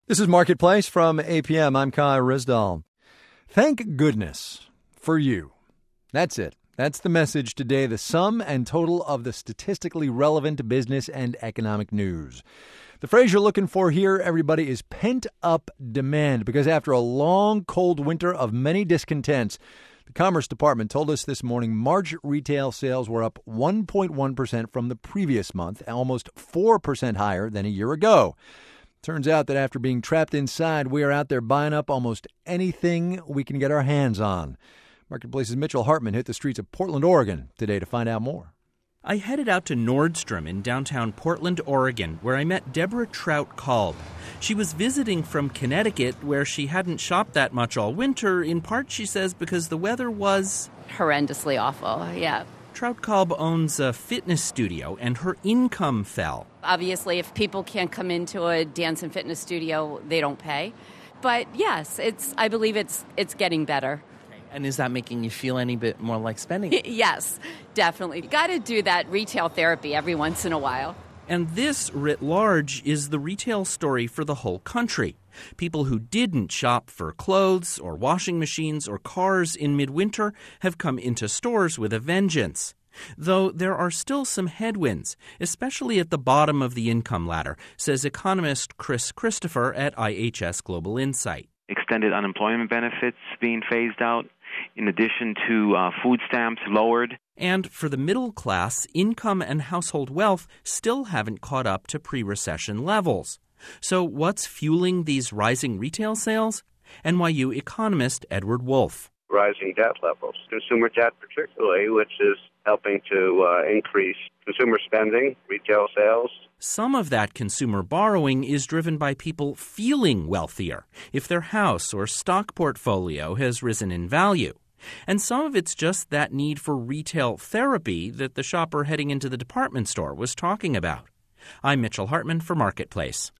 This is Marketplace from APM. I'm Kai Rizdal. Thank goodness for you. That's it. That's the message today, the sum and total of the statistically relevant business and economic news. The phrase you're looking for here, everybody, is pent-up demand, because after a long, cold winter of many discontents, the Commerce Department told us this morning March retail sales were up 1.1% from the previous month, almost 4% higher than a year ago. Turns out that after being trapped inside, we are out there buying up almost anything we can get our hands on. Marketplace's Mitchell Hartman hit the streets of Portland, Oregon today to find out more. I headed out to Nordstrom in downtown Portland, Oregon, where I met Deborah Trout-Kalb. She was visiting from Connecticut, where she hadn't shopped that much all winter, in part, she says, because the weather was horrendously awful, yeah. Trout-Kalb owns a fitness studio, and her income fell. Obviously, if people can't come into a dance and fitness studio, they don't pay. But yes, I believe it's getting better. And is that making you feel any bit more like spending? Yes, definitely. You got to do that retail therapy every once in a while. And this, writ large, is the retail story for the whole country. People who didn't shop for clothes or washing machines or cars in midwinter have come into stores with a vengeance. Though there are still some headwinds, especially at the bottom of the income ladder, says economist Chris Christopher at IHS Global Insight. Extended unemployment benefits being phased out, in addition to food stamps lowered. And for the middle class, income and household wealth still haven't caught up to pre-recession levels. So what's fueling these rising retail sales? NYU economist Edward Wolf. Rising debt levels, consumer debt particularly, which is helping to increase consumer spending, retail sales. Some of that consumer borrowing is driven by people feeling wealthier if their house or stock portfolio has risen in value. And some of it's just that need for retail therapy that the shopper heading into the department store was talking about. I'm Mitchell Hartman for Marketplace.